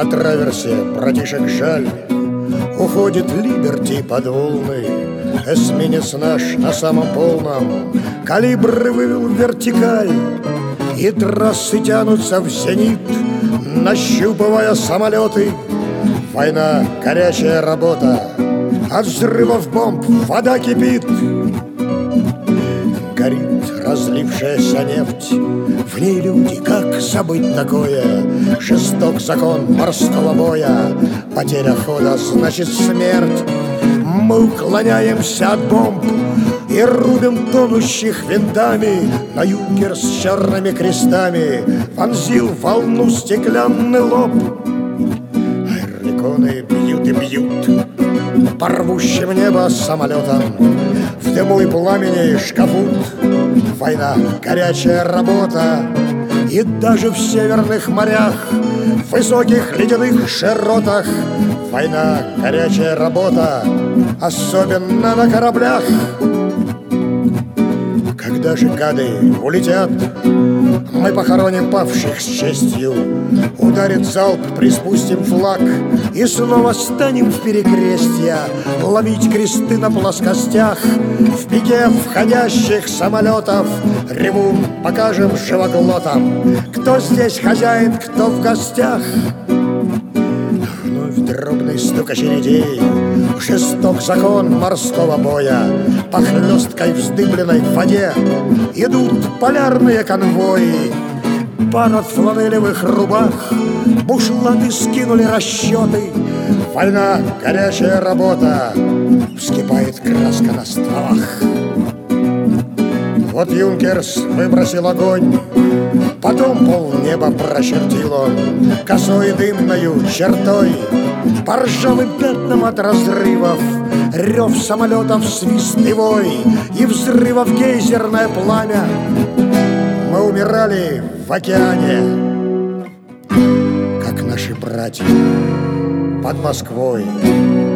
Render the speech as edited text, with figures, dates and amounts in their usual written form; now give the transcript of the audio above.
на траверсе братишек жаль. Уходит Либерти под волны, эсминец наш на самом полном. Калибры вывел в вертикаль, и трассы тянутся в зенит, нащупывая самолеты. Война — горячая работа, от взрывов бомб вода кипит. Горит разлившаяся нефть, в ней люди, как забыть такое? Жесток закон морского боя, потеря хода значит смерть. Мы уклоняемся от бомб и рубим тонущих винтами. На юнкер с черными крестами вонзил волну стеклянный лоб. Орликоны бьют и бьют по рвущим небо самолетам, в дыму и пламени шкафут. Война — горячая работа, и даже в северных морях, в высоких ледяных широтах. Война — горячая работа, особенно на кораблях. Когда же гады улетят, мы похороним павших с честью. Ударит залп, приспустим флаг и снова станем в перекрестья ловить кресты на плоскостях. В пике входящих самолетов ревун покажем живоглотам, кто здесь хозяин, кто в гостях. Вновь дробный стук очередей, жесток закон морского боя. По хлесткой вздыбленной воде идут полярные конвои. Пара фланелевых рубах, бушлаты скинули расчеты. Война — горячая работа, вскипает краска на стволах. Вот Юнкерс выбросил огонь, потом полнеба прочертил он косой дымною чертой. По ржавым пятнам от разрывов рев самолетов, свист и вой, и взрывов гейзерное пламя. Мы умирали в океане, как наши братья под Москвой.